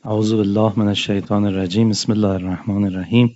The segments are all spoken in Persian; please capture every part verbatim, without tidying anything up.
اعوذ بالله من الشیطان الرجیم. بسم الله الرحمن الرحیم.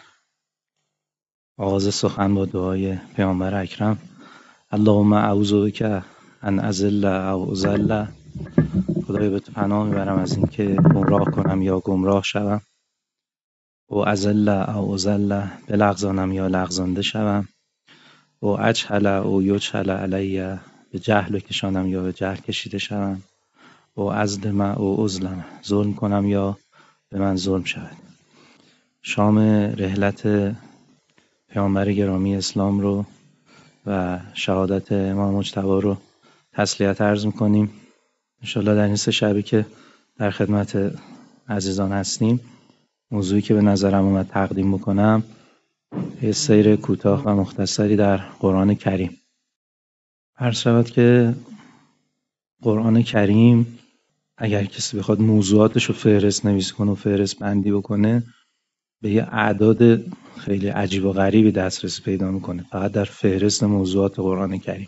آغاز سخن با دعای پیامبر اکرم. اللهم اعوذ بک ان اضل او اضل. خدایا به تو پناه میبرم از اینکه گمراه کنم یا گمراه شوم، و اضل او اضل، بلغزانم یا لغزانده شوم، و اجهل او یجهل علی، به جهل بکشانم یا به جهل کشیده شوم، و ازلم او اظلم، ظلم کنم یا به من ظلم شود. شام رحلت پیامبر گرامی اسلام رو و شهادت امام مجتبی رو تسلیت عرض میکنیم. انشالله در این سه شبی که در خدمت عزیزان هستیم، موضوعی که به نظرم اومد تقدیم بکنم یه سیر کوتاه و مختصری در قرآن کریم. عرض شود که قرآن کریم اگر کسی بخواد موضوعاتش رو فهرست نویسی کنه و فهرست بندی بکنه، به یه اعداد خیلی عجیب و غریبی دسترسی پیدا میکنه فقط در فهرست موضوعات قرآن کریم.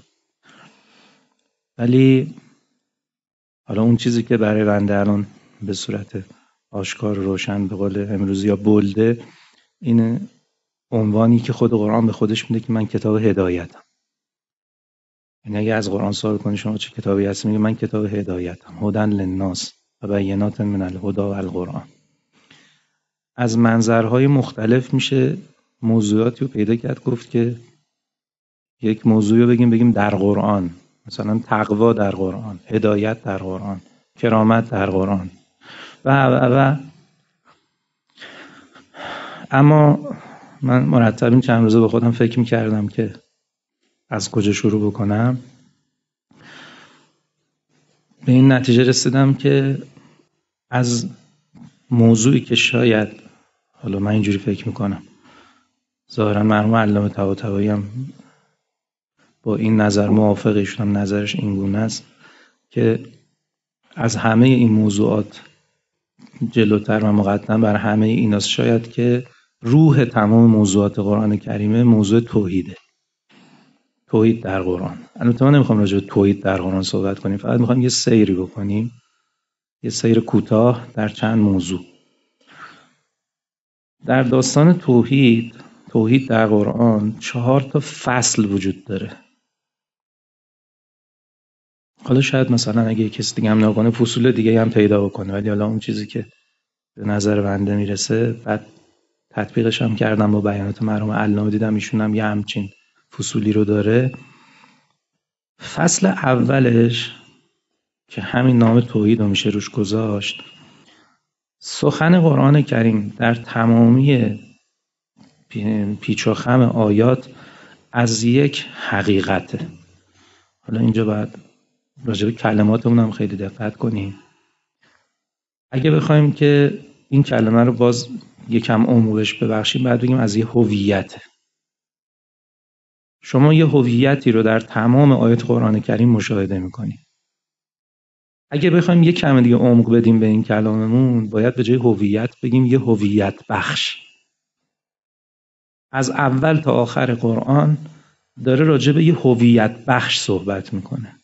ولی حالا اون چیزی که برای بنده الان به صورت آشکار و روشن به قول امروزی یا بولده، این عنوانی که خود قرآن به خودش میده که من کتاب هدایتم. یعنی اگه از قرآن سوال کنی شما چه کتابی هستی، میگه من کتاب هدایتم، هدی للناس و بینات من الهدی و القرآن. از منظرهای مختلف میشه موضوعاتی رو پیدا کرد. گفت که یک موضوعی رو بگیم بگیم در قرآن، مثلا تقوا در قرآن، هدایت در قرآن، کرامت در قرآن و و و اما من مرتب این چند روزه به خودم فکر میکردم که از کجا شروع بکنم. به این نتیجه رسیدم که از موضوعی که شاید، حالا من اینجوری فکر میکنم، ظاهرا مرحوم علامه طباطبایی هم با این نظر موافق، ایشون هم نظرش این گونه است که از همه این موضوعات جلوتر و مقدم بر همه ایناست شاید که روح تمام موضوعات قرآن کریمه موضوع توحیده. توحید در قرآن. البته من نمیخوام راجع به توحید در قرآن صحبت کنیم، فقط میخوام یه سیری بکنیم، یه سیر کوتاه در چند موضوع. در داستان توحید، توحید در قرآن چهار تا فصل وجود داره. حالا شاید مثلا اگه کسی دیگه هم نکنه فصول دیگه هم پیدا بکنه، ولی حالا اون چیزی که به نظر بنده میرسه، بعد تطبیقش هم کردم با بیانات مرحوم علامه، دیدم ایشون هم یه همچین فصولی رو داره. فصل اولش که همین نام توحید رو میشه روش گذاشت، سخن قرآن کریم در تمامی پیچ و خم آیات از یک حقیقته. حالا اینجا باید راجع به کلماتمون هم خیلی دقت کنیم. اگه بخوایم که این کلمه رو باز یکم عمقش ببخشیم، بعد بگیم از یه هویته. شما یه هویتی رو در تمام آیات قرآن کریم مشاهده میکنید. اگه بخوایم یه کم دیگه عمق بدیم به این کلاممون، باید به جای هویت بگیم یه هویت بخش. از اول تا آخر قرآن داره راجع به یه هویت بخش صحبت میکنه.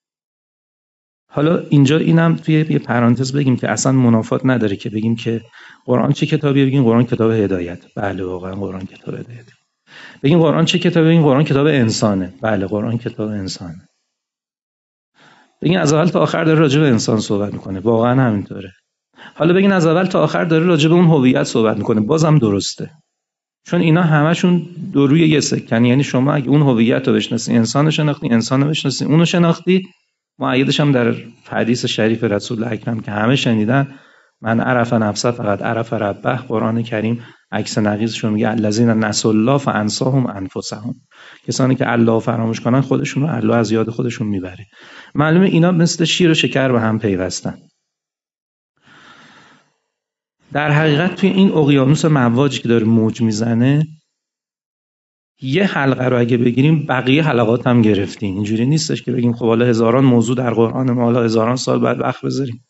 حالا اینجا اینم توی یه پرانتز بگیم که اصلا منافات نداره که بگیم که قرآن چه کتابیه، بگیم قرآن کتاب هدایت. بله واقعا قرآن کتاب هدایت. بگیم قرآن چه کتابیه، بگیم قرآن کتاب انسانه. بله قرآن کتاب انسانه. بگین از اول تا آخر داره راجع به انسان صحبت میکنه. واقعا همینطوره. حالا بگین از اول تا آخر داره راجع به اون هویت صحبت میکنه. بازم درسته. چون اینا همشون دو روی یه سکن. یعنی شما اگه اون هویت رو بشناسی، انسان رو شناختی، انسان رو بشناسی، اون رو شناختی. مؤیدش هم در حدیث شریف رسول اکرم که همه شنیدن، من عرف نفسه فقط عرف ربه. قرآن کریم عکس نقیضش رو میگه الذین نسوا الله فانساهم انفسهم. کسانی که الله فراموش کنن خودشون رو الله از یاد خودشون میبره. معلومه اینا مثل شیر و شکر به هم پیوستن. در حقیقت توی این اقیانوس مواجی که داره موج میزنه، یه حلقه رو اگه بگیریم بقیه حلقات هم گرفتیم. اینجوری نیستش که بگیم خب حالا هزاران موضوع در قرآن، ما حالا هزاران سال بعد وقت بذاریم.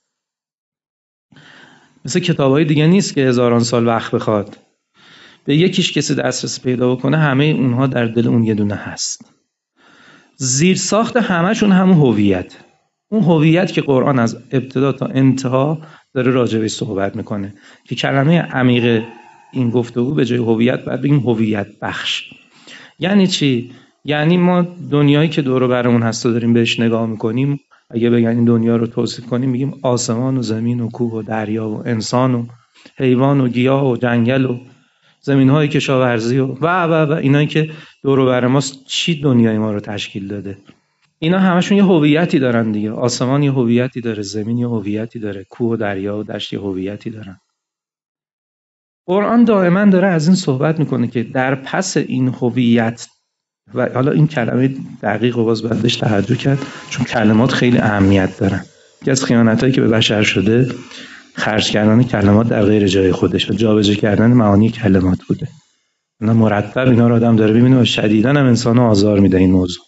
مثل کتابای دیگه نیست که هزاران سال وقت بخواد. به یکیش کسی دسترسی پیدا بکنه، همه اونها در دل اون یه دونه هست. زیر ساخت همه‌شون همون هویت. اون هویت که قرآن از ابتدا تا انتها داره راجع بهش صحبت میکنه که کلمه عمیق این گفتگو به جای هویت باید بگیم هویت بخش. یعنی چی؟ یعنی ما دنیایی که دور و برمون هست و داریم بهش نگاه میکنیم، اگه بگن این دنیا رو توصیف کنیم میگیم آسمان و زمین و کوه و دریا و انسان و حیوان و گیاه و جنگل و زمین‌های کشاورزی و و و و اینایی که دور و بر ماست، چی دنیای ما رو تشکیل داده. اینا همشون یه هویتی دارن دیگه. آسمان یه هویتی داره، زمین یه هویتی داره، کوه و دریا و دشت یه هویتی دارن. قرآن دائما داره از این صحبت میکنه که در پس این هویت، و حالا این کلمه دقیق و باز باید بهش توجه کرد چون کلمات خیلی اهمیت دارن. یکی از خیانتایی که به بشر شده خرج کردن کلمات در غیر جای خودش و جابجا کردن معانی کلمات بوده. اینا مرتب اینا رو آدم داره ببینه و شدیداً هم انسانو آزار میده این موضوع.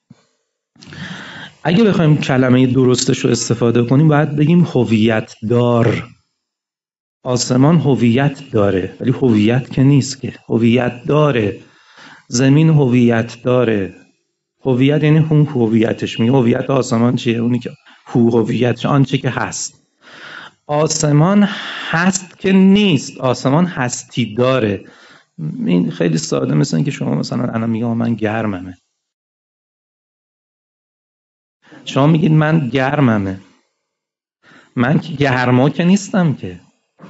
اگه بخوایم کلمه درستش رو استفاده کنیم باید بگیم هویت دار. آسمان هویت داره ولی هویت که نیست که، هویت داره. زمین هویت داره. هویت یعنی اون هویتش. میگه هویت آسمان چیه؟ اونی که هو هویتش آنچه که هست. آسمان هست که نیست، آسمان هستی داره. این خیلی ساده، مثل این که شما مثلا الان میگم من گرممه، شما میگید من گرممه، من که گرما که نیستم که.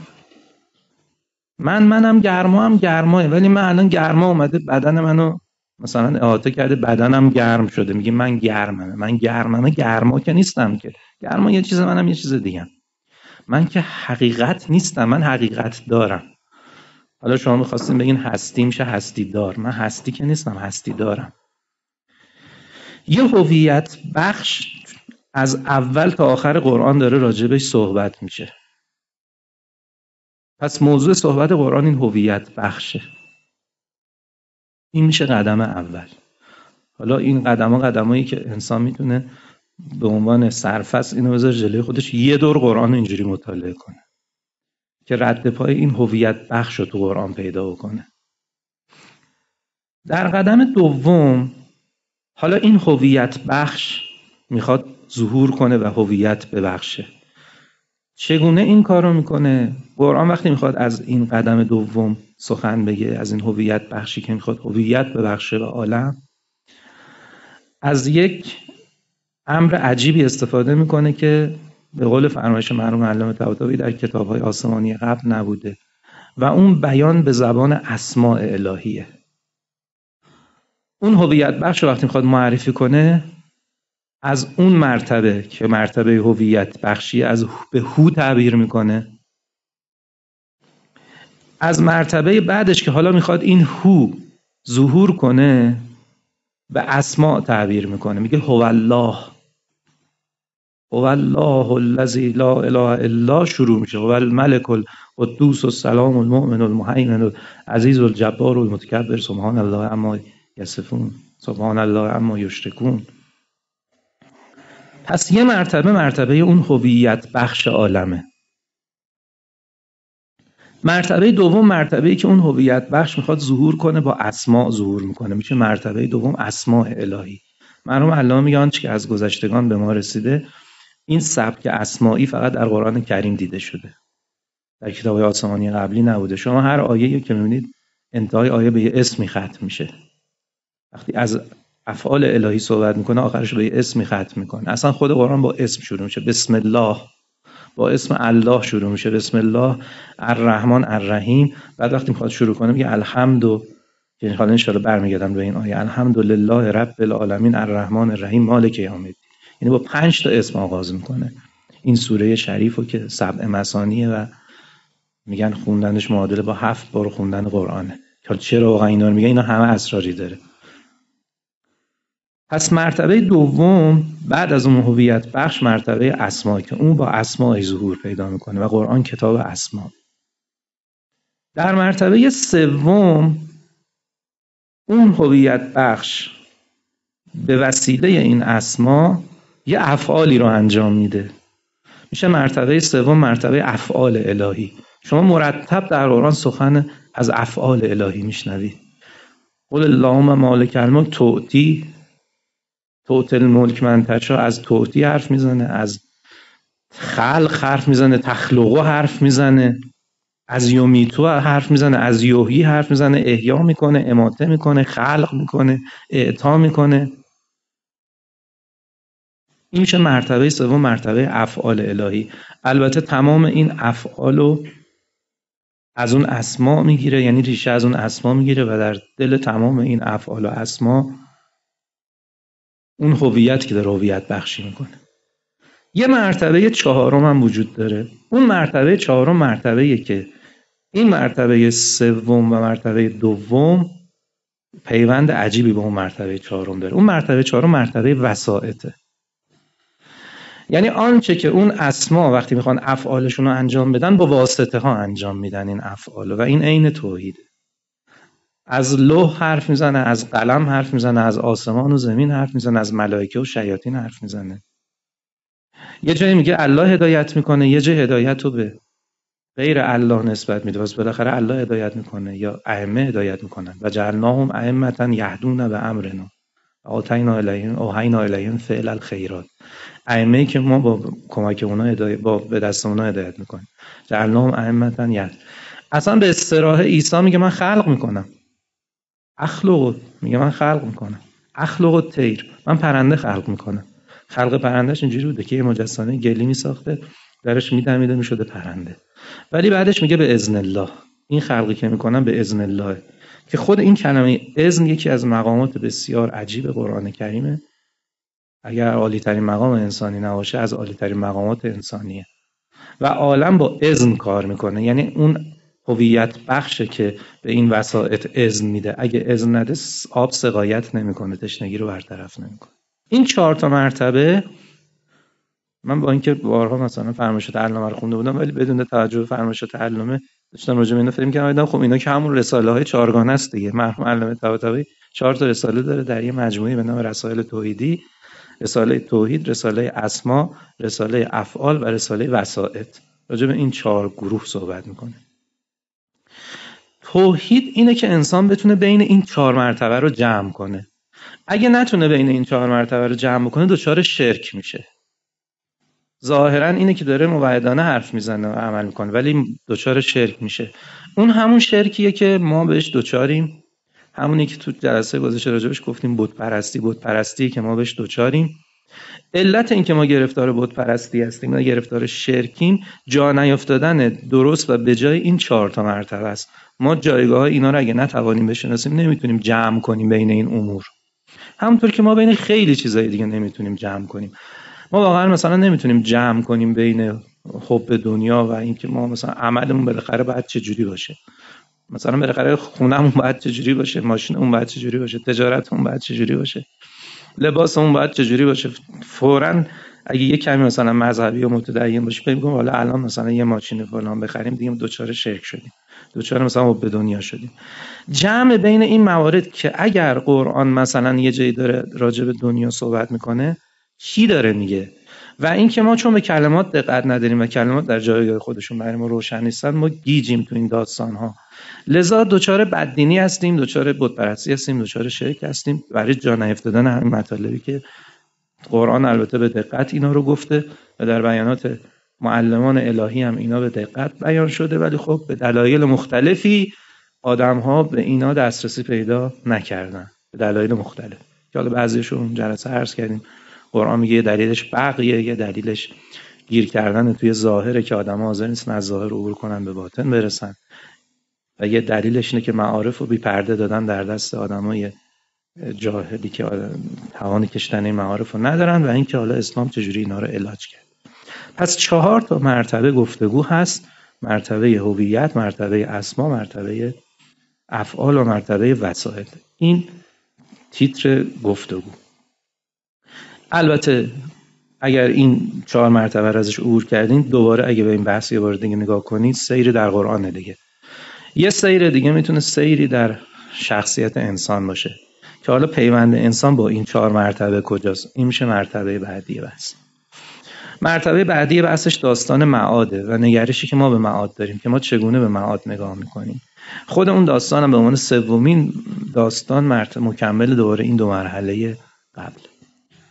من منم گرما هم گرماه، ولی من الان گرما اومده بدن منو مثلا احاطه کرده، بدنم گرم شده، میگه من گرممه. من گرممه، گرما که نیستم که. گرما یه چیز، منم یه چیز دیگه. من که حقیقت نیستم، من حقیقت دارم. حالا شما می‌خواستین بگین هستی، میشه هستی دار. من هستی که نیستم، هستی دارم. یه هویت بخش از اول تا آخر قرآن داره راجبش صحبت میشه. پس موضوع صحبت قرآن این هویت بخشه. این میشه قدم اول. حالا این قدم ها قدمایی که انسان میتونه به عنوان سرفصل اینو بذاره جلوی خودش، یه دور قرآن اینجوری مطالعه کنه که رد پای این هویت بخش رو تو قرآن پیدا بکنه. در قدم دوم حالا این هویت بخش میخواد ظهور کنه و هویت ببخشه. چگونه این کارو میکنه؟ قرآن وقتی میخواد از این قدم دوم سخن بگه، از این هویت بخشی که میخواد هویت ببخشه به عالم، از یک امر عجیبی استفاده میکنه که به قول فرمایش مرحوم علامه طباطبایی در کتاب‌های آسمانی قبل نبوده و اون بیان به زبان اسماء الهیه. اون هویت بخش وقتی میخواد معرفی کنه، از اون مرتبه که مرتبه هویت بخشی از به هو تعبیر میکنه، از مرتبه بعدش که حالا میخواد این هو ظهور کنه به اسماء تعبیر میکنه. میگه هو الله، هو الله الذی لا اله الا، شروع میشه هو الملک القدوس السلام المؤمن المهیمن العزیز الجبار المتکبر سبحان الله عما یصفون سبحان الله عما یشرکون. پس یه مرتبه مرتبه اون هویت بخش عالمه. مرتبه دوم مرتبه‌ای که اون هویت بخش میخواد ظهور کنه با اسماء ظهور میکنه، میشه مرتبه دوم اسماء الهی. مرحوم علامه میگه آنچه که از گذشتگان به ما رسیده، این سبک اسمائی فقط در قرآن کریم دیده شده، در کتاب‌های آسمانی قبلی نبوده. شما هر آیه‌ای که میبینید انتهای آیه به یه اسمی ختم میشه. وقتی از افعال الهی صحبت میکنه آخرش به یه اسمی ختم میکنه. اصلا خود قرآن با اسم شروع میشه، بسم الله، با اسم الله شروع میشه، بسم الله الرحمن الرحیم. بعد وقتی میخواد شروع کنه میگه الحمد، یعنی حالا ان شاءالله برمیگردم به این آیه، الحمدلله رب العالمین الرحمن الرحیم مالک یوم الدین. یعنی با پنج تا اسم آغاز میکنه این سوره شریفو که سبع مثانیه و میگن خوندنش معادله با هفت بار خوندن قرآنه. حالا چرا واقعا اینا رو میگه؟ اینا همه اسراری داره. پس مرتبه دوم بعد از اون هویت بخش مرتبه اسما که اون با اسماء ظهور پیدا میکنه و قرآن کتاب اسما. در مرتبه سوم اون هویت بخش به وسیله این اسما یه افعالی رو انجام میده، میشه مرتبه سوم مرتبه افعال الهی. شما مرتب در قرآن سخن از افعال الهی میشنوید. قل اللهم مالک الملک تؤتی توت الملک منتشا از توتی حرف میزنه، از خلق حرف میزنه، تخلقو حرف میزنه، از یومیتو حرف میزنه، از یوهی حرف میزنه، احیا میکنه، اماته میکنه، خلق میکنه، اعطا میکنه. این میشه مرتبه سوم، مرتبه افعال الهی. البته تمام این افعالو از اون اسما میگیره، یعنی ریشه از اون اسما میگیره و در دل تمام این افعال و اسما اون هویت که داره هویت بخشی میکنه. یه مرتبه چهارم هم وجود داره. اون مرتبه چهارم مرتبه‌ایه که این مرتبه سوم و مرتبه دوم پیوند عجیبی با اون مرتبه چهارم داره. اون مرتبه چهارم مرتبه وسائطه. یعنی آنچه که اون اسما وقتی میخوان افعالشون رو انجام بدن با واسطه ها انجام میدن این افعال، و این عین توحیده. از لوح حرف میزنه، از قلم حرف میزنه، از آسمان و زمین حرف میزنه، از ملائکه و شیاطین حرف میزنه. یه جایی میگه الله هدایت میکنه، یه جای هدایت رو به غیر الله نسبت میده، واسه بالاخره الله هدایت میکنه یا ائمه هدایت میکنن. و جعلناهم ائمة یهدون بامرنا آتینا الیهم اوحینا الیهم فعل الخیرات. ائمه‌ای که ما با کمک اونها هدایت، با به دست اونها هدایت میکنیم. جعلناهم ائمة یهد. اصلا به اصطلاح عیسی میگه من خلق میکنم. اخلق، میگه من خلق میکنم. اخلق الطیر، من پرنده خلق میکنم. خلق پرندهش اینجوری بوده که یه مجسمه گلی میساخته، درش میدمیده میشده پرنده. ولی بعدش میگه به اذن الله. این خلقی که میکنم به اذن الله، که خود این کلمه اذن یکی از مقامات بسیار عجیب قرآن کریمه. اگر عالی ترین مقام انسانی نباشه از عالی ترین مقامات انسانیه. و عالم با اذن کار میکنه، یعنی اون هویت بخشه که به این وسائط اذن میده. اگه اذن نده آب سقایت نمیکنه، تشنگی رو برطرف نمیکنه. این چهار تا مرتبه، من با اینکه بارها مثلا فرمایشات علامه رو خونده بودم ولی بدون توجه به فرمایشات علامه داشتم راجع به اینا فکر می‌کردم. خب اینا که همون رساله های چهارگانه است دیگه. مرحوم علامه طباطبایی چهار تا رساله داره در یه مجموعه به نام رسائل توحیدی: رساله توحید، رساله اسما، رساله افعال و رساله وسائط. راجع به این چهار گروه صحبت میکنه. توحید اینه که انسان بتونه بین این چهار مرتبه رو جمع کنه. اگه نتونه بین این چهار مرتبه رو جمع کنه دچار شرک میشه. ظاهرا اینه که داره موحدانه حرف میزنه و عمل میکنه ولی دچار شرک میشه. اون همون شرکیه که ما بهش دچاریم، همونی که تو جلسه گذشته راجبش گفتیم، بت پرستی. بت پرستی که ما بهش دچاریم. علت این که ما گرفتار بت پرستی هستیم و گرفتار شرکیم جا نیافتادن درست و به جای این چهار تا مرتبه است. ما جایگاه اینا رو اگه نتوانیم بشناسیم نمیتونیم جمع کنیم بین این امور. همونطور که ما بین خیلی چیزای دیگه نمیتونیم جمع کنیم. ما واقعا مثلا نمیتونیم جمع کنیم بین حب دنیا و اینکه ما مثلا عملمون بالاخره باید چه جوری باشه. مثلا بالاخره خونمون باید چه جوری باشه، ماشینمون باید چه جوری باشه، تجارتمون باید چه جوری باشه، لباسمون باید چه جوری باشه. فوراً اگه یه کمی مثلا مذهبی و متدین باشیم فکر می‌کنیم حالا الان مثلا یه ماشین فلان بخریم دیگه دوچار شرک شدیم، دوچار مثلا حب دنیا شدیم. جمع بین این موارد که اگر قرآن مثلا یه جایی داره راجع به دنیا صحبت میکنه چی داره میگه، و اینکه ما چون به کلمات دقت نداریم و کلمات در جایگاه خودشون برای ما روشن نیستن ما گیجیم تو این داستان‌ها. لذا دوچار بددینی هستیم، دوچار بت‌پرستی هستیم، دوچار شرک هستیم برای جا نیفتادن همین مطالبی که قرآن البته به دقت اینا رو گفته و در بیانات معلمان الهی هم اینا به دقت بیان شده، ولی خب به دلایل مختلفی آدم‌ها به اینا دسترسی پیدا نکردن، به دلایل مختلف که حالا بعضیشون جلسه عرض کردیم. قرآن میگه یه دلیلش بغیه، یه دلیلش گیر کردن توی ظاهره که آدم‌ها حاضر نیستن از ظاهر عبور کنن به باطن برسن، و یه دلیلش اینه که معارف رو بی پرده دادن در دست آدمای جاهلی که توان کشتن این معارف رو ندارن، و اینکه حالا اسلام چجوری اینا رو علاج کرد. پس چهار تا مرتبه گفتگو هست: مرتبه هویت، مرتبه اسما، مرتبه افعال و مرتبه وسائل. این تیتر گفتگو. البته اگر این چهار مرتبه رو ازش عبور کردین دوباره اگه به این بحث یه بار دیگه نگاه کنید سیر در قرآن دیگه. یه سیر دیگه میتونه سیری در شخصیت انسان باشه که حالا پیوند انسان با این چهار مرتبه کجاست. این میشه مرتبه بعدی بحث. مرتبه بعدی بحثش داستان معاده و نگرشی که ما به معاد داریم که ما چگونه به معاد نگاه میکنیم. خود اون داستان هم به عنوان سومین داستان مرتبه مکمل دوباره این دو مرحله قبل.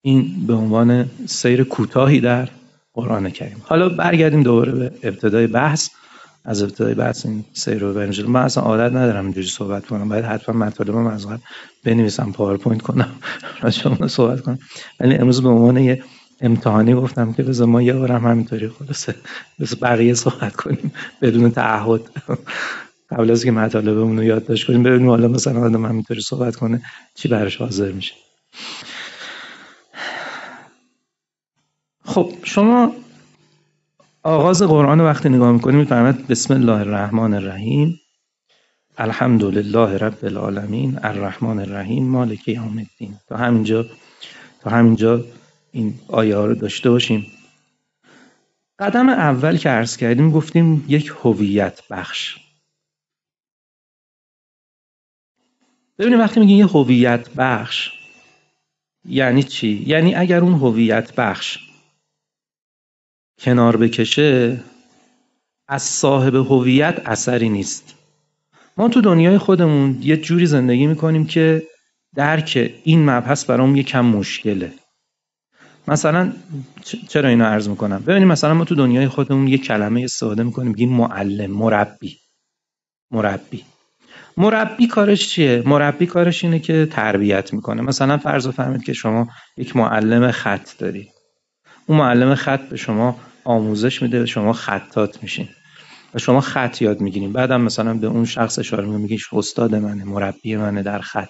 این به عنوان سیر کوتاهی در قرآن کریم. حالا برگردیم دوباره به ابتدای بحث. از ابتدای بحث این سیر رو بریم جلو. من اصلا عادت ندارم اینجوری صحبت کنم، باید حتما مطالبم از قبل بنویسم، پاورپوینت کنم، راجع به اون صحبت کنم. ولی امروز به عنوان یه امتحانی گفتم که بذار ما یه بارم همینطوری خلاصه مثل بقیه صحبت کنیم بدون تعهد قبل از که مطالبمون رو یادداشت کنیم، ببینیم حالا مثلا آدم همینطوری صحبت کنه چی براش حاضر میشه. خب شما آغاز قرآن وقتی نگاه میکنیم میفهمید بسم الله الرحمن الرحیم الحمد لله رب العالمین الرحمن الرحیم مالک یوم الدین. تا همینجا تا همینجا این آیه ها رو داشته باشیم. قدم اول که عرض کردیم گفتیم یک هویت بخش. ببینیم وقتی میگیم یه هویت بخش یعنی چی؟ یعنی اگر اون هویت بخش کنار بکشه از صاحب هویت اثری نیست. ما تو دنیای خودمون یه جوری زندگی میکنیم که درک این مبحث برام یکم مشکله. مثلا چرا اینو عرض میکنم؟ ببینیم مثلا ما تو دنیای خودمون یه کلمه استفاده میکنیم، میگیم معلم، مربی. مربی مربی کارش چیه؟ مربی کارش اینه که تربیت میکنه. مثلا فرض بفرمایید که شما یک معلم خط داری. اون معلم خط به شما آموزش میده، به شما خطاط میشین و شما خط یاد میگیریم. بعدم مثلا به اون شخص اشاره میکنیم، میگی استاد منه، مربی منه در خط.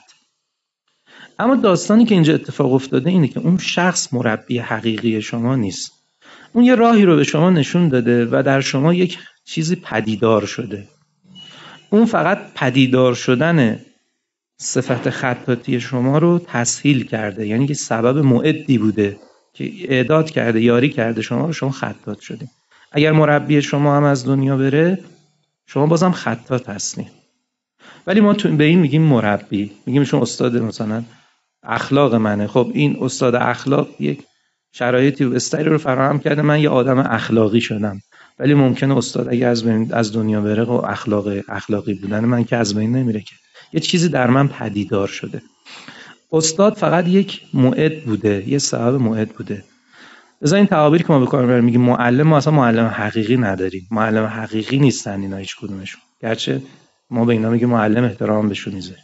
اما داستانی که اینجا اتفاق افتاده اینه که اون شخص مربی حقیقی شما نیست. اون یه راهی رو به شما نشون داده و در شما یک چیزی پدیدار شده. اون فقط پدیدار شدن صفت خطاطی شما رو تسهیل کرده، یعنی که سبب معدی بوده که اعداد کرده، یاری کرده شما رو، شما خطاط شدید. اگر مربی شما هم از دنیا بره شما بازم خطاط هستین. ولی ما تو به این میگیم مربی، میگیم شما استاد مثلا اخلاق منه. خب این استاد اخلاق یک شرایطی و استایل رو فراهم کرده، من یه آدم اخلاقی شدم. ولی ممکنه استاد اگه از بین از دنیا بره و اخلاق اخلاقی بودن من که از بین نمیره، که یه چیزی در من پدیدار شده. استاد فقط یک موعد بوده، یه سبب موعد بوده. بذار این تعابیر که ما به کار میبریم، میگیم معلم، ما اصلا معلم حقیقی نداریم. معلم حقیقی نیستن اینا هیچ کدومشون، گرچه ما به اینا میگیم معلم، احترام بهشون میذاریم.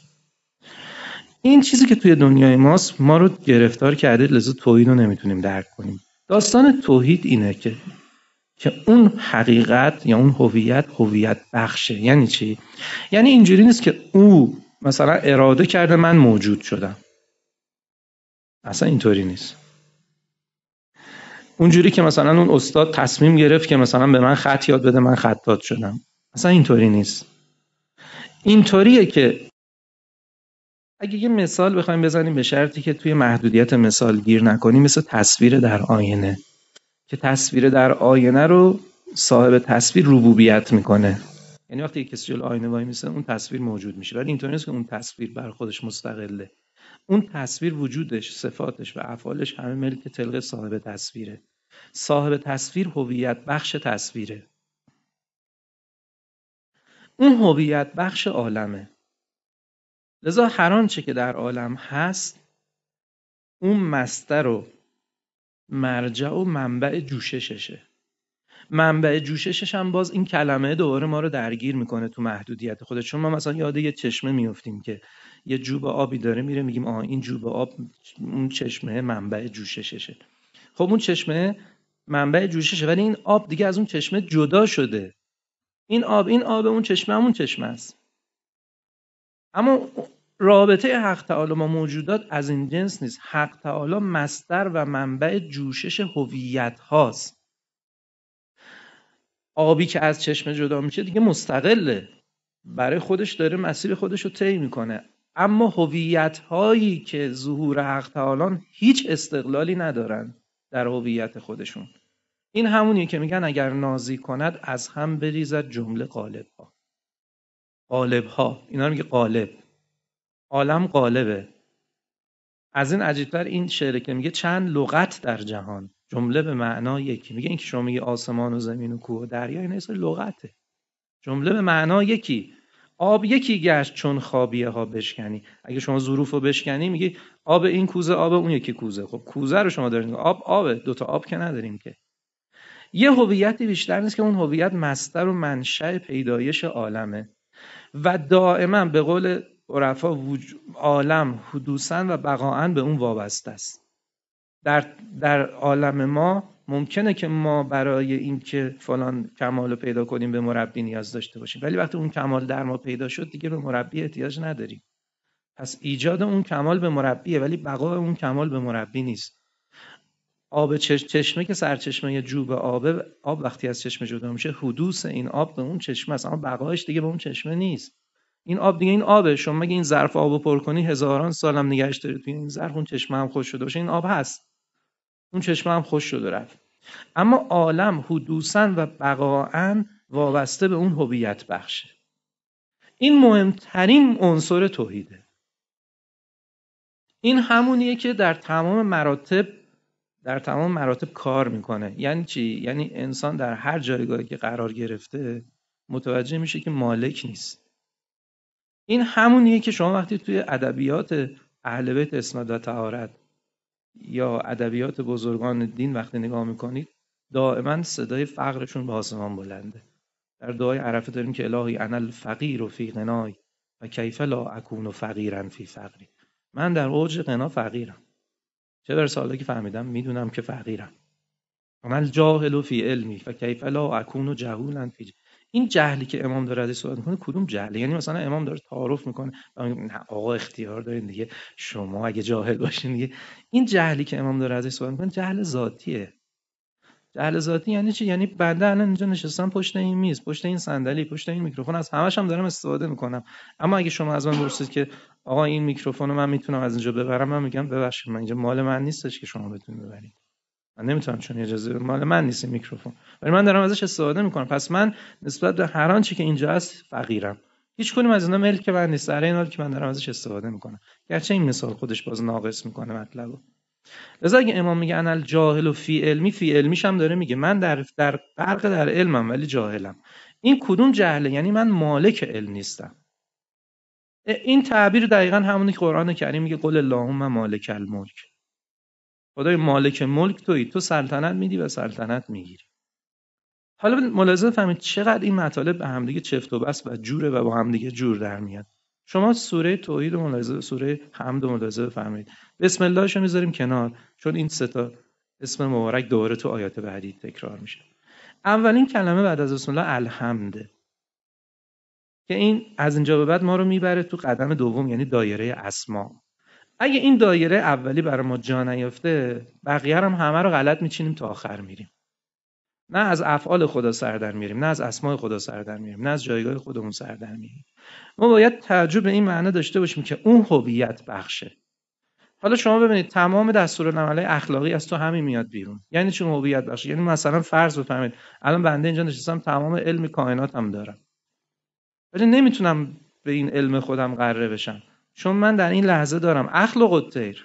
این چیزی که توی دنیای ماست ما رو گرفتار کرده، لذا توحید رو نمیتونیم درک کنیم. داستان توحید اینه که که اون حقیقت یا اون هویت هویت بخشه. یعنی چی؟ یعنی اینجوری نیست که او مثلا اراده کرده من موجود شدم. اصلا اینطوری نیست. اونجوری که مثلا اون استاد تصمیم گرفت که مثلا به من خط یاد بده من خطاط شدم. اصلا اینطوری نیست. اینطوریه که اگه یه مثال بخوایم بزنیم، به شرطی که توی محدودیت مثال گیر نکنیم، مثل تصویر در آینه، که تصویر در آینه رو صاحب تصویر ربوبیت میکنه. یعنی وقتی کسی جلوی آینه وای میسه اون تصویر موجود میشه، ولی اینطوری نیست که اون تصویر بر خودش مستقله. اون تصویر وجودش، صفاتش و افعالش همه ملک طلق صاحب تصویره. صاحب تصویر هویت بخش تصویره. اون هویت بخش عالمه. لذا هر آنچه که در عالم هست اون مصدر و مرجع و منبع جوشششه. منبع جوششش هم باز این کلمه دوباره ما رو درگیر میکنه تو محدودیت خودش. چون ما مثلا یاد یه چشمه میافتیم که یه جوب آبی داره میره، میگیم آه این جوب آب اون چشمه منبع جوشششه. خب اون چشمه منبع جوششه، ولی این آب دیگه از اون چشمه جدا شده. این آب این آب اون چشمه همون چشمه است. اما رابطه حق تعالی با موجودات از این جنس نیست. حق تعالی مصدر و منبع جوشش هویت هاست. آبی که از چشمه جدا میشه دیگه مستقله، برای خودش داره مسیر خودش رو طی میکنه. اما هویت هایی که ظهور حق تعالی هیچ استقلالی ندارن در هویت خودشون. این همونیه که میگن اگر نازی کند از هم بریزد جمله قالب ها. قالب ها اینا رو میگه قالب. عالم قالبه. از این عجیبتر این شعره که میگه چند لغت در جهان جمله به معنا یکی. میگه این که شما میگه آسمان و زمین و کوه و دریا، این اصلا لغته. جمله به معنا یکی. آب یکی گشت چون خابیه ها بشکنی. اگه شما ظروف رو بشکنی میگی آب این کوزه آب اون یکی کوزه. خب کوزه رو شما دارید، آب آبه، دوتا آب که نداریم که. یه هویتی بیشتر نیست که اون هویت مصدر و منشأ پیدایش عالمه و دائما به قول عرفا وجود عالم حدوثاً و بقاءً به اون وابسته است. در در عالم ما ممکنه که ما برای این که فلان کمال رو پیدا کنیم به مربی نیاز داشته باشیم، ولی وقتی اون کمال در ما پیدا شد دیگه به مربی احتیاج نداریم. پس ایجاد اون کمال به مربیه، ولی بقای اون کمال به مربی نیست. آب چشمه که سرچشمه جوب آبه، آب وقتی از چشمه جدا میشه حدوث این آب به اون چشمه است، اما بقایش دیگه به اون چشمه نیست. این آب دیگه این آبه. شما مگه این ظرف آبو پر کنی هزاران سالم نگهش دارید توی این ظرف، اون چشمه هم خوش شده باشه این آب هست، اون چشمه هم خوش شده رفت. اما عالم حدوثاً و بقاءً وابسته به اون هویت بخشه. این مهمترین عنصر توحیده. این همونیه که در تمام مراتب در تمام مراتب کار میکنه. یعنی چی؟ یعنی انسان در هر جایگاهی که قرار گرفته متوجه میشه که مالک نیست. این همونیه که شما وقتی توی ادبیات اهل بیت اسمت و طهارت یا ادبیات بزرگان دین وقتی نگاه میکنید دائما صدای فقرشون به آسمان بلنده. در دعای عرفه داریم که الهی انا الفقیر فی غنای و کیف لا اکون فقیرا فی فقری. من در اوج غنا فقیرم، چه برسه حالا که فهمیدم میدونم که فقیرم. انا الجاهل فی علمی و کیف لا اکون جهولا فی جهل. این جهلی که امام داره ازش صحبت میکنه کدوم جهله؟ یعنی مثلا امام داره تعارف میکنه نه آقا اختیار دارین دیگه، شما اگه جاهل باشین دیگه. این جهلی که امام داره ازش صحبت میکنه جهل ذاتیه. جهل ذاتی یعنی چی؟ یعنی بنده الان اینجا نشستم پشت این میز، پشت این صندلی، پشت این میکروفون، از همش هم دارم استفاده میکنم. اما اگه شما از من بپرسید که آقا این میکروفون رو من میتونم از اینجا ببرم، من میگم ببخشید من اینجا مال من نیستش که شما بتونید ببرید. من نمیتونم، چون اجازه مال من نیست این میکروفون، ولی من دارم ازش استفاده میکنم. پس من نسبت به هر آنچه که اینجا هست فقیرم. هیچ کدوم از اینا ملک من نیست، در این حال که من دارم ازش استفاده میکنم. گرچه این مثال خودش باز ناقص میکنه مطلبو. لذا اگه امام میگه انا الجاهل و فی علمی، فی علمیش هم داره میگه من در در غرق در علمم ولی جاهلم. این کدوم جهله؟ یعنی من مالک علم نیستم. این تعبیر دقیقاً همونی که قرآن کریم میگه قل اللهم مالک الملک. خدای مالک ملک تویی، تو سلطنت میدی و سلطنت میگیری. حالا ملاحظه فهمید چقدر این مطالب به همدیگه چفت و بس و جوره و با همدیگه جور در میاد. شما سوره توحید و ملاحظه، سوره حمد و ملاحظه فهمید. بسم اللهشو میذاریم کنار، چون این سه تا اسم مبارک دوباره تو آیات بعدی تکرار میشه. اولین کلمه بعد از بسم الله الحمد، که این از اینجا به بعد ما رو میبره تو قدم دوم، یعنی دایره اسما. اگه این دایره اولی برای ما جا نیافته، بقیه هم همه رو غلط میچینیم تا آخر میریم. نه از افعال خدا سر در میریم، نه از اسماء خدا سر در میریم، نه از جایگاه خودمون سر در میریم. ما باید توجه به این معنی داشته باشیم که اون هویت بخشه. حالا شما ببینید تمام دستورالعمل‌های اخلاقی از تو همین میاد بیرون. یعنی چون هویت بخشه، یعنی مثلا فرض بفرمایید الان بنده اینجا نشستم تمام علم کائناتم دارم، ولی نمیتونم به این علم خودم غره بشم، چون من در این لحظه دارم اخلق الطیر،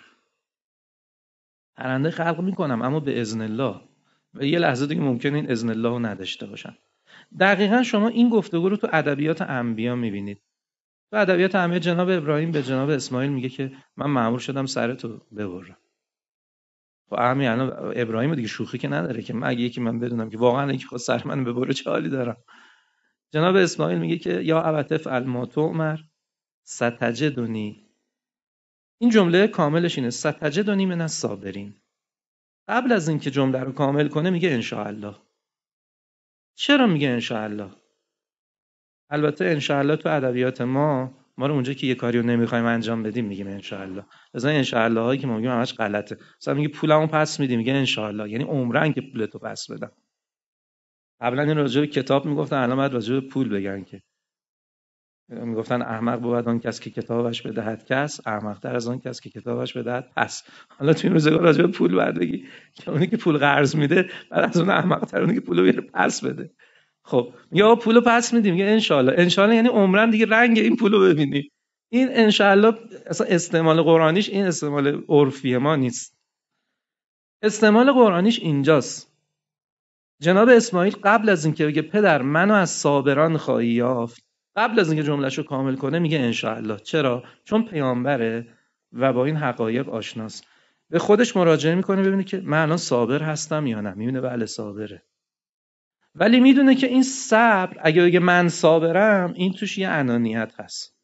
پرنده خلق میکنم اما به اذن الله، و یه لحظه دیگه ممکنه این اذن الله رو نداشته باشم. دقیقاً شما این گفتگو رو تو ادبیات انبیا میبینید. تو ادبیات انبیا جناب ابراهیم به جناب اسماعیل میگه که من مأمور شدم سرتو ببرم. خب همین الان ابراهیم دیگه شوخی که نداره که من اگه یکی من بدونم که واقعا یکی خود سر من ببره چه حالی دارم. جناب اسماعیل میگه که یا ابتف الماتومر ستجدنی. این جمله کاملش اینه ستجدنی من الصابرین. قبل از اینکه جمله رو کامل کنه میگه ان شاء الله. چرا میگه ان شاء الله؟ البته ان شاء الله تو ادبیات ما ما رو اونجا که یه کاری رو نمیخوایم انجام بدیم میگیم ان شاء الله. مثلا ان شاء الله هایی که ما میگیم همش غلطه. مثلا میگه پولمو پس میدی، میگه ان شاء الله، یعنی عمرن که پولتو پس بدم. قبلا این راجع به کتاب میگفتن، الان بعد راجع به پول بگن که میگفتن احمق بود آن کس که کتابش بدهد کس، احمق‌تر از آن کس که کتابش بدهد پس. حالا تو این روزگار راجع به پول بعد بگی که اونی که پول قرض میده بعد از اون احمق‌تر اونی که پولو بیاره پس بده. خب یا پولو پس میدیم، میگه ان شاء الله. ان شاء الله یعنی عمرن دیگه رنگ این پولو ببینی. این ان شاء الله اصلا استعمال قرآنیش این استعمال عرفی ما نیست. استعمال قرآنیش اینجاست. جناب اسماعیل قبل از اینکه بگه پدر منو از صابران خواهی یافت، قبل از اینکه جمله‌شو کامل کنه میگه انشاءالله. چرا؟ چون پیامبره و با این حقایق آشناست. به خودش مراجعه میکنه ببینه که من الان صابر هستم یا نه. میبینه بله صابره، ولی میدونه که این صبر اگه بگه من صابرم، این توش یه انانیت هست.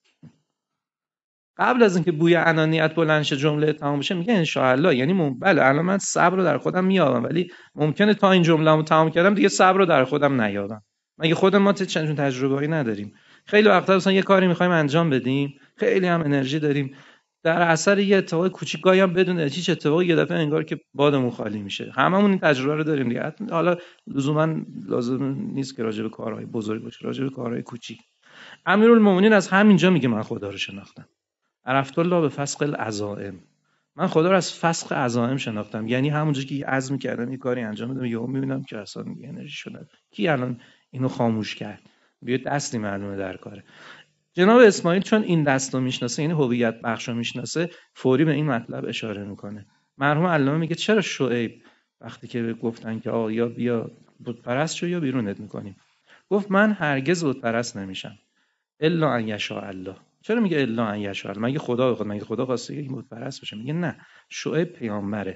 قبل از اینکه بوی انانیت بلند شه جمله تمام بشه میگه انشاءالله، یعنی مم... بله الان من صبر رو در خودم میابم، ولی ممکنه تا این جمله‌مو تمام کردم دیگه صبر رو در خودم نیابم. مگه خود ما چندون تجربه‌ای نداریم؟ خیلی وقتا مثلا یه کاری می‌خوایم انجام بدیم، خیلی هم انرژی داریم، در اثر یه اتفاق کوچیک گاهی هم بدون هیچ اتفاقی یه دفعه انگار که بادمون خالی میشه. هممون این تجربه رو داریم دیگه. حالا لزوما لازم نیست که راجع به کارهای بزرگ باشه، راجع به کارهای کوچیک. امیرالمومنین از همینجا میگه من خدا رو شناختم. عرفت الله به فسق العزائم، من خدا رو از فسق عزائم شناختم. یعنی همونجا که یه عزم کردم یه کاری انجام بدم، یهو میبینم که اصلا انرژی شده. کی الان اینو خاموش کرد؟ بیا دستی معلومه در کاره. جناب اسماعیل چون این دست رو میشناسه، یعنی هویت بخش رو میشناسه، فوری به این مطلب اشاره میکنه. مرحوم علامه میگه چرا شعیب وقتی که گفتن که آقا یا بیا بت پرست شو یا بیرونت میکنیم، گفت من هرگز بت پرست نمیشم الا ان یشاء الله. چرا میگه الا ان یشاء الله؟ مگه خدا بخواد؟ مگه خدا خواسته که بت پرست بشه؟ میگه نه، شعیب پیامبره.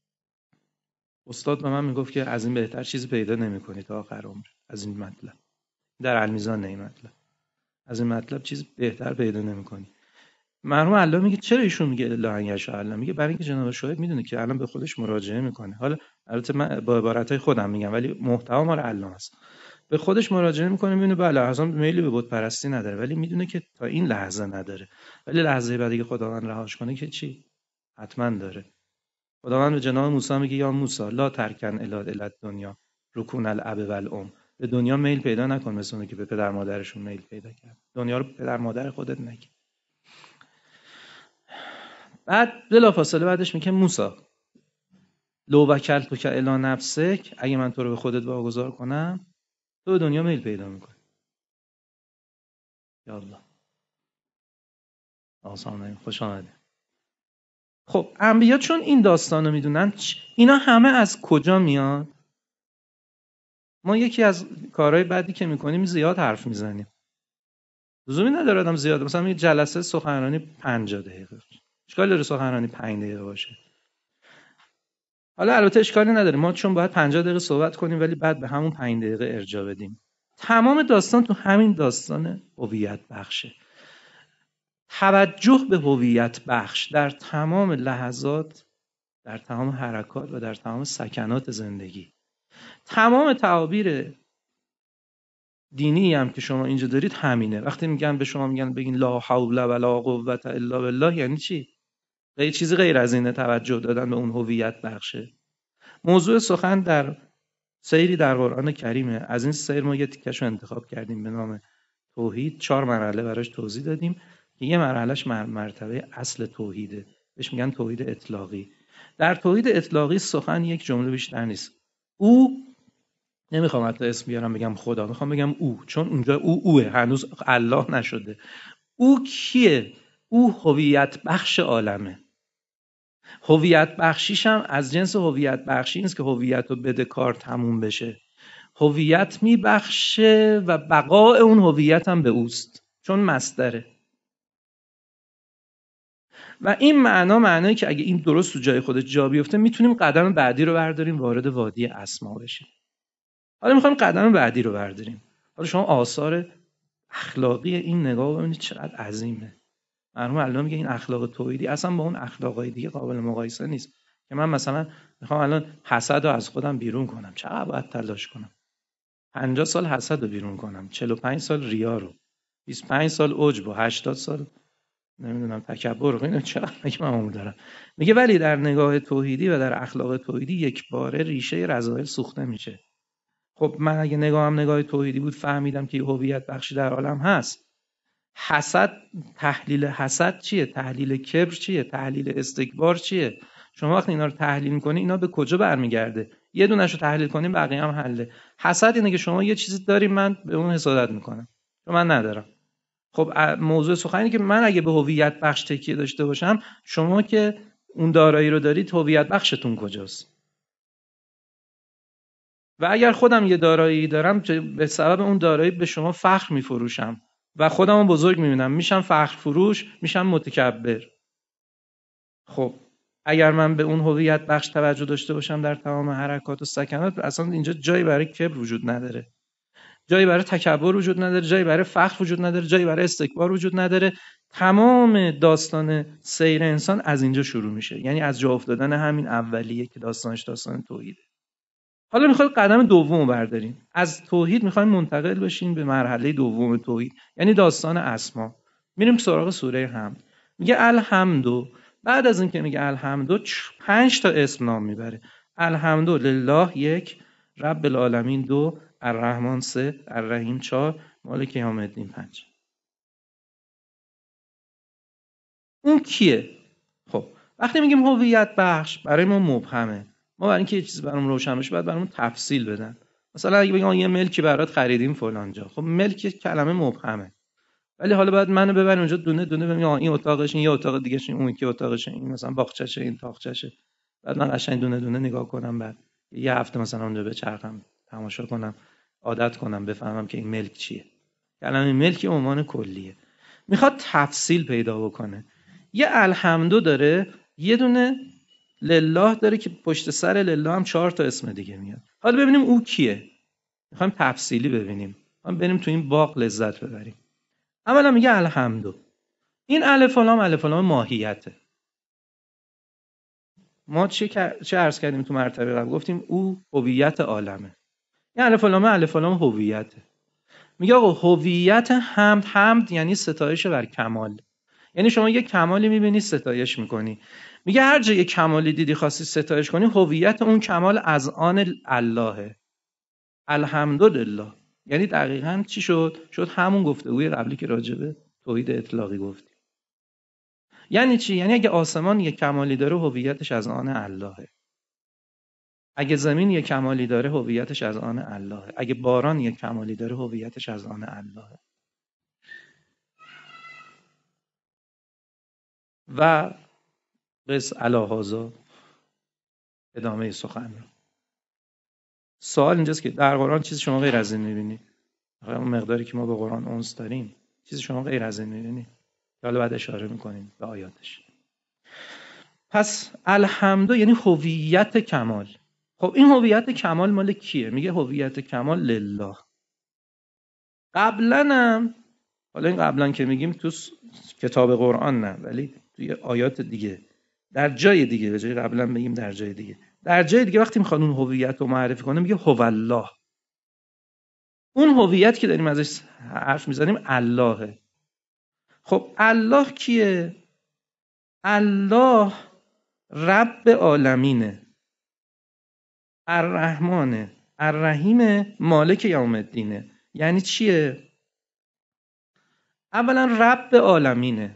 استاد به من میگفت که از این بهتر چیزی پیدا نمیکنی تا آخر عمر. از این مطلب در المیزان نه، این مطلب از این مطلب چیز بهتر پیدا نمیکنی. مرحوم الله میگه چرا ایشون میگه الا ان یشاء الله؟ میگه برای اینکه جناب شعیب میدونه که الان به خودش مراجعه میکنه. حالا البته من با عبارتای خودم میگم، ولی محتوا مال الله است. به خودش مراجعه میکنه، میبینه بله اصلا میلی به بت پرستی نداره، ولی میدونه که تا این لحظه نداره، ولی لحظه بعدی که خداوند رهاش کنه که چی؟ حتما داره. خداوند به جناب موسی میگه یا موسی لا ترکن الی الی دنیا رکون الاب والام، به دنیا میل پیدا نکن مثل اون که به پدر مادرشون میل پیدا کرد. دنیا رو پدر مادر خودت نگی. بعد بلافاصله بعدش میگه موسی لو وکلتک الی نفسک، اگه من تو رو به خودت واگذار کنم تو به دنیا میل پیدا میکنی. یا الله، آسان خوش آمده. خب انبیا چون این داستانو میدونن، اینا همه از کجا میاد؟ ما یکی از کارهای بعدی که میکنیم زیاد حرف میزنیم. لزومی نداره آدم زیاد، مثلا یه جلسه سخنرانی پنجاه دقیقه، اشکال داره سخنرانی پنج دقیقه باشه؟ حالا البته اشکالی نداره، ما چون باید پنجاه دقیقه صحبت کنیم ولی بعد به همون پنج دقیقه ارجاع بدیم. تمام داستان تو همین داستان هویت بخشه. توجه به هویت بخش در تمام لحظات، در تمام حرکات و در تمام سکنات زندگی. تمام تعابیر دینی هم که شما اینجا دارید همینه. وقتی میگن به شما میگن بگین لا حول ولا قوة الا بالله، یعنی چی؟ یه چیزی غیر از اینه توجه دادن به اون هویت بخشه. موضوع سخن در سیری در قرآن کریمه. از این سیر ما یه تیکشو انتخاب کردیم به نام توحید. چهار مرحله براش توضیح دادیم که یه مرحلهش مرتبه اصل توحیده، بهش میگن توحید اطلاقی. در توحید اطلاقی سخن یک جمله بیشتر نیست. او، نمیخوام حتی اسم بیارم بگم خدا، میخوام بگم او، چون اونجا او اوه، هنوز الله نشده. او کیه؟ او هویت بخش عالمه. هویت بخشیش هم از جنس هویت بخشی نیست که هویت رو بده کار تموم بشه. هویت میبخشه و بقاء اون هویت هم به اوست، چون مصدره. و این معنا معنایی که اگه این درست تو جای خودش جا بیفته میتونیم قدم بعدی رو برداریم، وارد وادی اسما بشیم. حالا میخوایم قدم بعدی رو برداریم. حالا شما آثار اخلاقی این نگاه ببینید چقدر عظیمه. مرحوم علامه میگه این اخلاق توحیدی اصلا با اون اخلاقای دیگه قابل مقایسه نیست. که من مثلا میخوام الان حسد رو از خودم بیرون کنم، چقدر باید تلاش کنم؟ پنجاه سال حسد رو بیرون کنم، چهل و پنج سال ریا رو، بیست و پنج سال عجب و هشتاد سال نمیدونم تکبر رو. اینو چقدر میگم من دارم. میگه ولی در نگاه توحیدی و در اخلاق توحیدی یک باره ریشه رذایل سوخته میشه. خب من اگه نگاهم نگاه توحیدی بود فهمیدم که هویت بخشی در عالم هست. حسد، تحلیل حسد چیه؟ تحلیل کبر چیه؟ تحلیل استکبار چیه؟ شما وقتی اینا رو تحلیل می‌کنی اینا به کجا برمیگرده؟ یه دونه‌شو رو تحلیل کنیم بقیه هم حله. حسد اینه که شما یه چیزی داری من به اون حسادت میکنم چون من ندارم. خب موضوع سخن اینه که من اگه به هویت بخش تکیه داشته باشم، شما که اون دارایی رو دارید هویت بخشتون کجاست؟ و اگر خودم یه دارایی دارم به سبب اون دارایی به شما فخر میفروشم، و خودمو بزرگ میبینم، میشم فخر فروش، میشم متکبر. خب اگر من به اون هویت بخش توجه داشته باشم در تمام حرکات و سکنات، اصلا اینجا جایی برای کبر وجود نداره، جایی برای تکبر وجود نداره، جایی برای فخر وجود نداره، جایی برای استکبار وجود نداره. تمام داستان سیر انسان از اینجا شروع میشه، یعنی از جا افتادن همین اولیه که داستانش داستان توحیده. حالا میخواد قدم دوم برداریم، از توحید میخوایم منتقل بشیم به مرحله دوم توحید، یعنی داستان اسما. میریم سراغ سوره حمد. میگه الحمدو، بعد از اینکه میگه الحمدو پنج تا اسم نام میبره. الحمدو لله یک، رب العالمین دو، الرحمن سه، الرحیم چهار، مالک یوم الدین پنج. اون کیه؟ خب وقتی میگیم هویت بخش برای ما مبهمه، ما برای اینکه یه چیز برام روشن بشه باید برامون تفصیل بدن. مثلا اگه بگم یه ملکی برات خریدیم فلان جا، خب ملک کلمه مبهمه، ولی حالا باید منو ببرین اونجا دونه دونه ببینم این اتاقش، این یه اتاق دیگه شه، اون که اتاقش، این مثلا باغچه‌شه، این تاقچه‌شه. بعد من قشنگ دونه دونه نگاه کنم، بعد یه هفته مثلا اونجا بچرخم، تماشا کنم، عادت کنم، بفهمم که این ملک چیه. کلمه ملک عنوان کلیه، میخواد تفصیل پیدا بکنه. یه الحمدو داره، یه دونه لله داره که پشت سر لله هم چهار تا اسم دیگه میاد. حالا ببینیم او کیه. میخوایم تفصیلی ببینیم، میخوایم بریم تو این باغ لذت ببریم. اولا میگه الحمدو. این الف و لام الف و لام ماهیته. ما چه چه عرض کردیم تو مرتبه قبل؟ گفتیم او هویت عالمه. این الف و لام الف و لام هویته. میگه آقا هویت حمد، حمد یعنی ستایش بر کمال. یعنی شما یه کمالی میبینی ستایش میکنی. میگه هر جا یه کمالی دیدی خواستی ستایش کنی، هویت اون کمال از آن اللهه. الحمدلله. یعنی دقیقاً چی شد؟ شد همون گفتگوی قبلی که راجبه توحید اطلاقی گفتیم. یعنی چی؟ یعنی اگه آسمان یه کمالی داره، هویتش از آن اللهه. اگه زمین یه کمالی داره، هویتش از آن اللهه. اگه باران یه کمالی داره، هویتش از آن اللهه. و قس الهازا ادامه سخن رو. سوال اینجاست که در قرآن چیزی شما غیر از این می‌بینید؟ اون مقداری که ما به قرآن انس داریم، چیزی شما غیر از این می‌بینید؟ حالا بعد اشاره می‌کنیم به آیاتش. پس الحمدو یعنی هویت کمال. خب این هویت کمال مال کیه؟ میگه هویت کمال لله. قبلا هم، حالا این قبلا که میگیم تو کتاب قرآن نه، ولی توی آیات دیگه، در جای دیگه، به جای قبلا بگیم در جای دیگه، در جای دیگه وقتی میخواد اون هویت رو معرفی کنه میگه هو الله. اون هویت که داریم ازش حرف میزنیم اللهه. خب الله کیه؟ الله رب عالمینه، الرحمنه، الرحیم، مالک یوم الدینه. یعنی چیه؟ اولا رب عالمینه.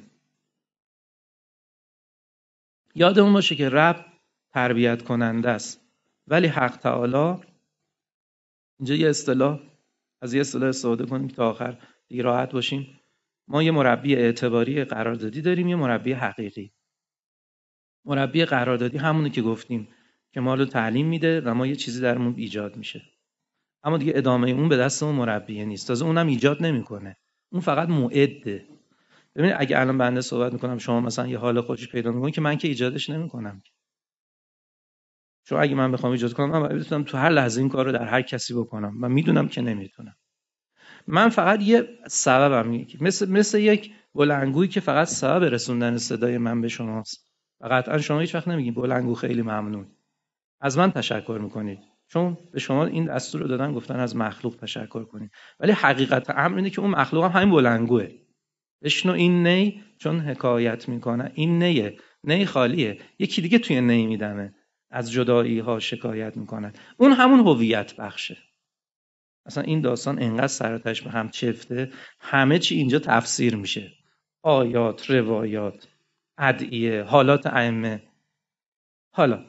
یادمون باشه که رب تربیت کننده است، ولی حق تعالی، اینجا یه اصطلاح، از یه اصطلاح استفاده کنیم که تا آخر دیگه راحت باشیم. ما یه مربی اعتباری قراردادی داریم، یه مربی حقیقی. مربی قراردادی همونی که گفتیم که ما رو تعلیم میده و ما یه چیزی درمون ایجاد میشه، اما دیگه ادامه اون به دست اون مربیه نیست. تازه اونم ایجاد نمیکنه، اون فقط معده. ببینید اگه الان بنده صحبت میکنم شما مثلا یه حال خوشی پیدا میکنید که من که ایجادش نمیکنم. چون اگه من بخوام ایجاد کنم، من باید بتونم تو هر لحظه این کار رو در هر کسی بکنم. من میدونم که نمیتونم. من فقط یه سببم، مثل مثل یک بلندگویی که فقط سبب رسوندن صدای من به شماست. و قطعا شما هیچ وقت نمیگین بلندگو خیلی ممنون، از من تشکر میکنید، چون به شما این دستور رو دادن، گفتن از مخلوق تشکر کنید. ولی حقیقت امر اینه که اون مخلوق هم همین بلندگوه. بشنو این نی چون حکایت میکنه. این نیه، نی خالیه، یکی دیگه توی نی میدمه، از جدایی ها شکایت میکنن. اون همون هویت بخشه. اصلا این داستان انقدر سراتش به هم چفته، همه چی اینجا تفسیر میشه. آیات، روایات، ادعیه، حالات ائمه. حالا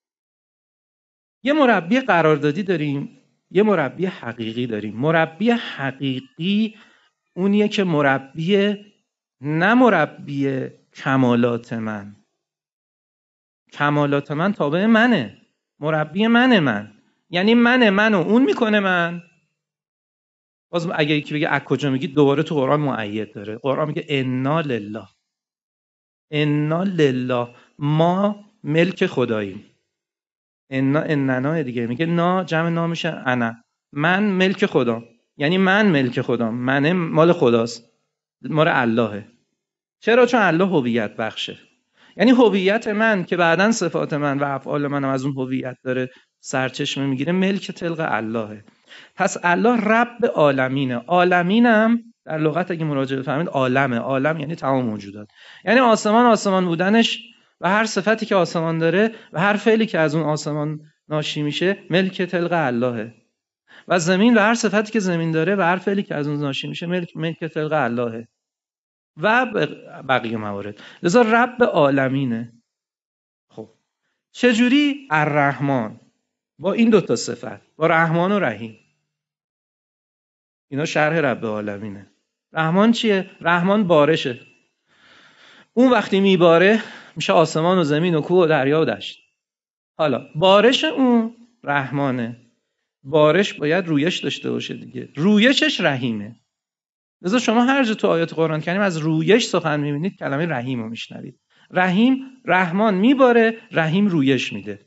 یه مربی قراردادی داریم، یه مربی حقیقی داریم. مربی حقیقی اونیه که مربی، نه مربی کمالات من. کمالات من تابع منه، مربی منه من. یعنی منه منو اون میکنه من، باز اگه یکی بگه از کجا میگی، دوباره تو قرآن مؤید داره. قرآن میگه انا لله، انا لله، ما ملک خداییم. انا اننا دیگه میگه نا جمع نا میشه انا، من ملک خدا، یعنی من ملک خدا، من مال خداست، مال اللهه. چرا؟ چون الله هویت بخشه. یعنی هویت من که بعداً صفات من و افعال من هم از اون هویت داره سرچشمه میگیره، ملک طلق اللهه. پس الله رب عالمینه. عالمینم در لغت اگه مراجعه بفهمید عالمه. عالم یعنی تمام موجودات، یعنی آسمان آسمان بودنش و هر صفتی که آسمان داره و هر فعلی که از اون آسمان ناشی میشه ملک طلق اللهه. و زمین و هر صفتی که زمین داره و هر فعلی که از اون ناشی میشه ملک ملک طلق اللهه و بقیه موارد. لذا رب عالمینه. خب چجوری؟ الرحمن، با این دوتا صفت، با رحمان و رحیم. اینا شرح رب عالمینه. رحمان چیه؟ رحمان بارشه. اون وقتی میباره میشه آسمان و زمین و کوه و دریا و دشت. حالا بارش اون رحمانه، بارش باید رویش داشته باشه دیگه، رویشش رحیمه. لذا شما هر جا تو آیات قرآن کریم از رویش سخن میبینید کلمه رحیم رو میشنوید. رحیم، رحمان میباره، رحیم رویش میده.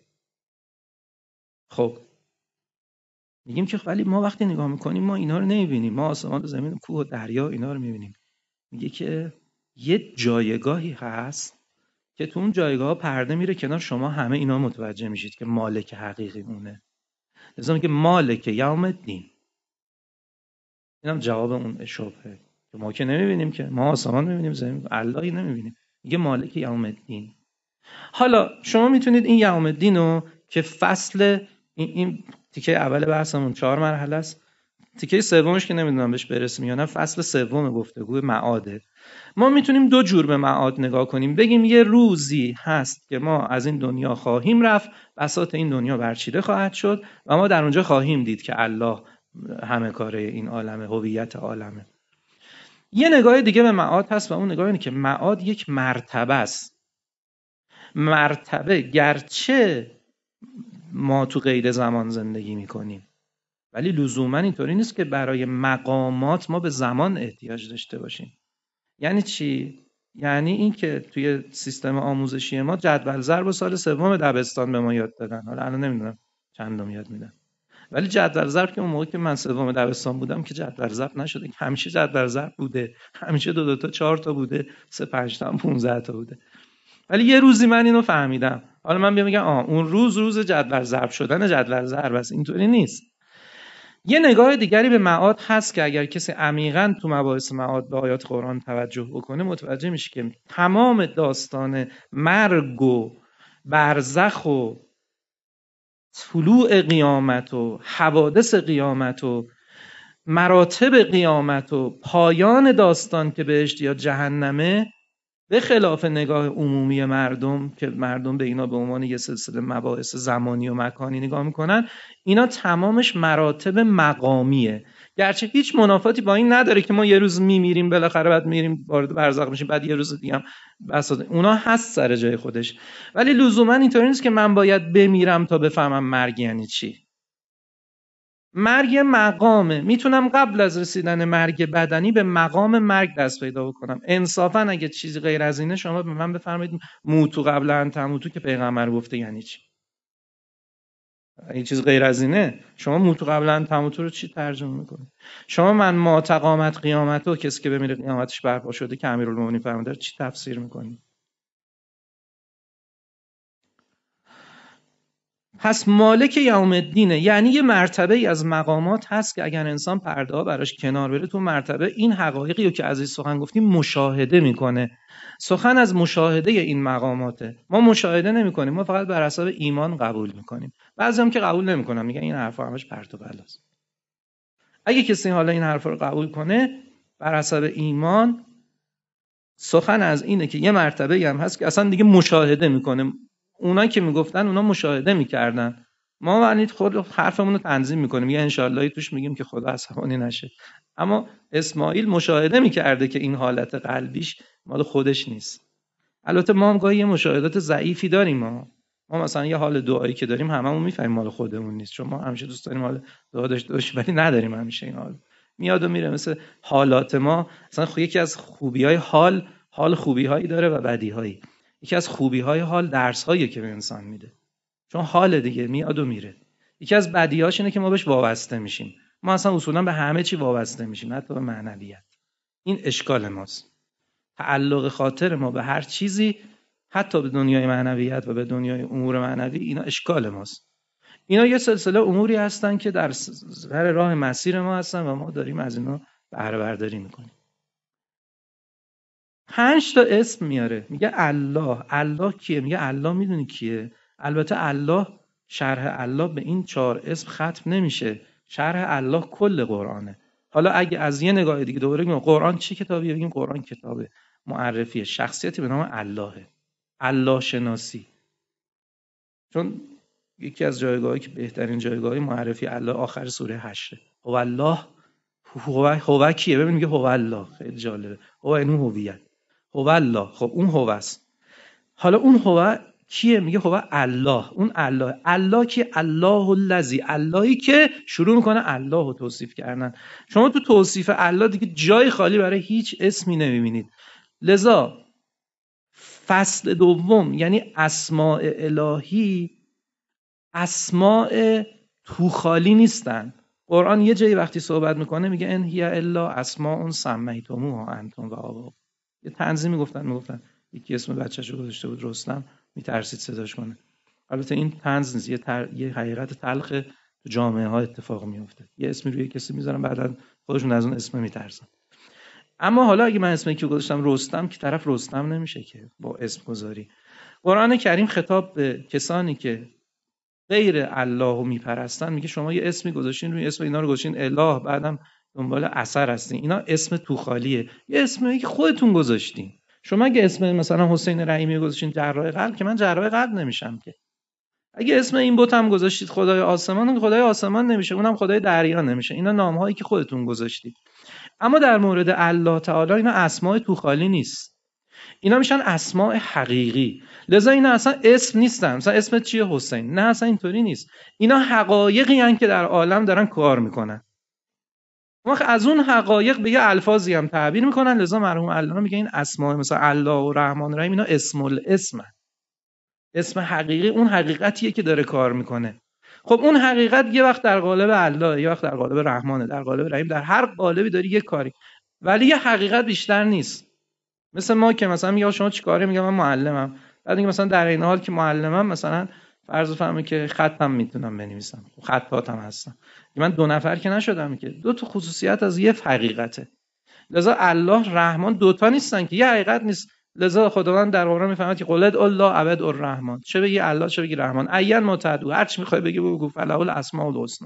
خب میگیم که ولی ما وقتی نگاه میکنیم ما اینا رو نمیبینیم، ما آسمان و زمین و کوه و دریا اینا رو میبینیم. میگه که یه جایگاهی هست که تو اون جایگاه پرده میره کنار، شما همه اینا متوجه میشید که مالک حقیقی اونه. لذا میگه مالک یوم الدین. اینم جواب اون شبهه که ما که نمیبینیم، که ما آسمان میبینیم زمین، اللهی نمیبینیم. میگه مالک یوم الدین. حالا شما میتونید این یوم الدین رو که فصل این, این تیکه اول بحثمون چهار مرحله است، تیکه سومش که نمیدونم بهش برسیم یا نه، فصل سوم گفتگو معاده. ما میتونیم دو جور به معاد نگاه کنیم. بگیم یه روزی هست که ما از این دنیا خواهیم رفت، بساط این دنیا برچیده خواهد شد و ما در اونجا خواهیم دید که الله همه کاره این عالمه، هویت عالمه. یه نگاه دیگه به معاد هست و اون نگاه اینه که معاد یک مرتبه است. مرتبه، گرچه ما تو قید زمان زندگی میکنیم ولی لزوما اینطوری نیست که برای مقامات ما به زمان احتیاج داشته باشیم. یعنی چی؟ یعنی این که توی سیستم آموزشی ما جدول ضرب سال سوم دبستان به ما یاد دادن، حالا الان نمیدونم چندم یاد میدن، ولی جدول ضرب که اون موقع که من سوم دبستان بودم که جدول ضرب نشده، همیشه جدول ضرب بوده، همیشه دو دو تا چهار تا بوده، سه پنج تا پانزده تا بوده. ولی یه روزی من اینو فهمیدم، حالا من بیام میگم آ اون روز روز جدول ضرب شدن جدول ضرب است. اینطوری نیست. یه نگاه دیگری به معاد هست که اگر کسی عمیقاً تو مباحث معاد به آیات قرآن توجه بکنه متوجه میشه که تمام داستان مرگ و برزخ و طلوع قیامت و حوادث قیامت و مراتب قیامت و پایان داستان که بهشت یا جهنمه، به خلاف نگاه عمومی مردم که مردم به اینا به عنوان یه سلسله مباحث زمانی و مکانی نگاه میکنن، اینا تمامش مراتب مقامیه. گرچه هیچ منافاتی با این نداره که ما یه روز میمیریم بالاخره بعد میریم وارد برزخ میشیم بعد یه روز دیگه هم بس، اونا هست سر جای خودش، ولی لزوما اینطوری نیست که من باید بمیرم تا بفهمم مرگ یعنی چی. مرگ مقامه. میتونم قبل از رسیدن مرگ بدنی به مقام مرگ دست پیدا بکنم. انصافا اگه چیزی غیر از اینه شما به من بفرمایید موتو قبل ان تموتو که پیغمبر گفته یعنی چی؟ این چیز غیر از اینه شما موتو قبل ان تموتو رو چی ترجمه میکنید؟ شما من ما تقامت قیامتو، کسی که بمیره قیامتش برپا شده که امیرالمومنین فرموده، چی تفسیر میکنید؟ پس مالک یوم الدینه، یعنی یه مرتبه ای از مقامات هست که اگر انسان پرده ها براش کنار بره تو مرتبه این حقایقی رو که از این سخن گفتیم مشاهده میکنه. سخن از مشاهده این مقاماته. ما مشاهده نمیکنیم، ما فقط بر حسب ایمان قبول میکنیم. بعضی هم که قبول نمیکنن، میگن این حرفا همش پرت و بلاست. اگه کسی حالا این حرفا رو قبول کنه بر حسب ایمان، سخن از اینه که یه مرتبه ای هم هست که اصلا دیگه مشاهده میکنه. اونایی که میگفتن اونا مشاهده میکردن، ما ونید خود حرفمون رو تنظیم میکنیم یه انشاللهی توش میگیم که خدا عصبانی نشه. اما اسماعیل مشاهده میکرده که این حالت قلبیش مال خودش نیست. البته ما هم گاهی یه مشاهدات ضعیفی داریم، ما ما مثلا یه حال دعایی که داریم هممون میفهمیم مال خودمون نیست، چون ما همیشه دوست داریم حال دعا داشته باشیم ولی نداریم همیشه این حال. میاد و میره. مثل حالات ما، مثلا خب یکی از خوبی‌های حال، حال خوبی‌هایی داره و بدی‌هایی. یکی از خوبی‌های حال درس‌هایی که به انسان میده، چون حال دیگه میاد و میره. یکی از بدیهاش اینه که ما بهش وابسته میشیم. ما اصلا اصولا به همه چی وابسته میشیم، حتی به معنویت. این اشکال ماست. تعلق خاطر ما به هر چیزی، حتی به دنیای معنویت و به دنیای امور معنوی، اینا اشکال ماست. اینا یه سلسله اموری هستن که در سر راه مسیر ما هستن و ما داریم از اینا بهره برداری میکنیم. پنج تا اسم میاره، میگه الله. الله کیه؟ میگه الله میدونی کیه؟ البته الله، شرح الله به این چهار اسم ختم نمیشه. شرح الله کل قرآنه. حالا اگه از یه نگاه دیگه دوباره بگیم قرآن چه کتابیه، بگیم قرآن کتاب معرفی شخصیتی به نام اللهه، الله شناسی. چون یکی از جایگاهایی که بهترین جایگاهی معرفی الله آخر سوره هشت. هو الله، هو هو کیه؟ ببین میگه هو الله، خیلی جالبه. هو اینو هویت، هو الله. خب اون هو است. حالا اون هو کیه؟ میگه هو الله. اون الله، الله کی؟ الله الذی، اللهی که شروع میکنه الله رو توصیف کردن. شما تو توصیف الله دیگه جای خالی برای هیچ اسمی نمیبینید. لذا فصل دوم یعنی اسماء الهی، اسماء تو خالی نیستن. قرآن یه جایی وقتی صحبت میکنه میگه ان هی الا اسماء سمیتموها انتم و آباؤکم. یه تنظیمی گفتن، میگفتن یکی اسم بچه‌شو گذاشته بود رستم، میترسید صداش کنه. البته این طنز نیست، یه, تر... یه حقیقت تلخ تو جامعه ها اتفاق میفته. یه اسمی روی کسی میذارن، بعدا خودشون از اون اسم میترسن. اما حالا اگه من اسم یکی گذاشتم رستم، که طرف رستم نمیشه که با اسم گذاری. قرآن کریم خطاب به کسانی که غیر الله رو میپرستن میگه شما یه اسمی گذاشتین روی اسم اینا رو گذاشتین اله، بعدم دنبال اثر هستین. اینا اسم تو خالیه، یه اسمی که خودتون گذاشتین. شما اگه اسم مثلا حسین رحیمی گذاشتین جراح قلب، که من جراح قلب نمیشم که. اگه اسم این بتم گذاشتید خدای آسمان، خدای آسمان نمیشه، اونم خدای دریا نمیشه. اینا نامهایی که خودتون گذاشتید. اما در مورد الله تعالی اینا اسماء تو خالی نیست، اینا میشن اسماء حقیقی. لذا اینا اصلا اسم نیستن. مثلا اسمت چیه؟ حسین. نه، اصلا اینطوری نیست. اینا حقایقی هستن که در عالم دارن کار میکنن. ما از اون حقایق به یه الفاظی هم تعبیر میکنن. لذا مرحوم علامه میگه این اسماء مثلا الله و رحمان و رحیم اینا اسم الاسم، اسم حقیقی اون حقیقتیه که داره کار میکنه. خب اون حقیقت یه وقت در قالب الله، یه وقت در قالب رحمانه، در قالب رحیم، در هر قالبی داری یه کاری، ولی یه حقیقت بیشتر نیست. مثل ما که مثلا میگه شما چیکاره، میگم من معلمم، بعد میگه مثلا در این حال که معلمم مثلا فرض فهمه که خطم میتونم بنویسم، خطاطم هستم. من دو نفر که نشدم که، دو تا خصوصیت از یه حقیقته. لذا الله رحمان دوتا نیستن که، یه حقیقت نیست. لذا خداوند در قرآن میفهمد که قل ادعوا الله او ادعوا الرحمن، چه بگی الله چه بگی رحمان، عین متعدو، هر چی میخوای بگی بگو، فله الاسماء الحسنی.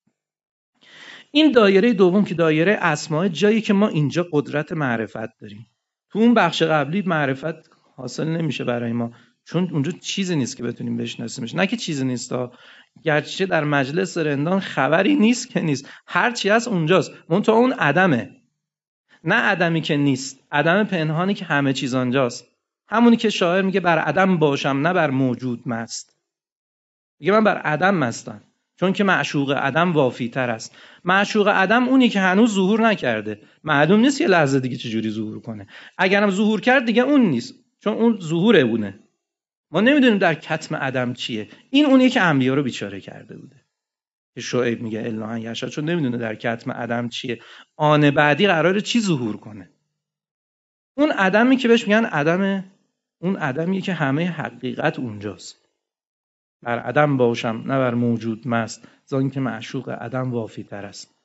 این دایره دوم که دایره اسماء، جایی که ما اینجا قدرت معرفت داریم. تو اون بخش قبلی معرفت حاصل نمیشه برای ما، چون اونجا چیزی نیست که بتونیم بشناسیمش. نه که چیزی نیستا، گرچه در مجلس رندان خبری نیست که نیست، هر چی هست اونجاست، منتها اون عدمه. نه عدمی که نیست، عدم پنهانی که همه چیز آنجاست. همونی که شاعر میگه بر عدم باشم نه بر موجود مست. میگه من بر عدم مستم، چون که معشوق عدم وافی تر است. معشوق عدم اونی که هنوز ظهور نکرده، معلوم نیست یه لحظه دیگه چجوری ظهور کنه. اگرم ظهور کرد دیگه اون نیست، چون اون ظهور اونه. ما نمیدونیم در کتم عدم چیه. این اونیه که انبیا رو بیچاره کرده بوده، که شعیب میگه الا ان یشاء، چون نمیدونه در کتم عدم چیه، آن بعدی قراره چی ظهور کنه. اون عدمی که بهش میگن عدم، اون عدمیه که همه حقیقت اونجاست. بر عدم باشم نه بر موجود مست، زان که معشوق عدم وافی تر است.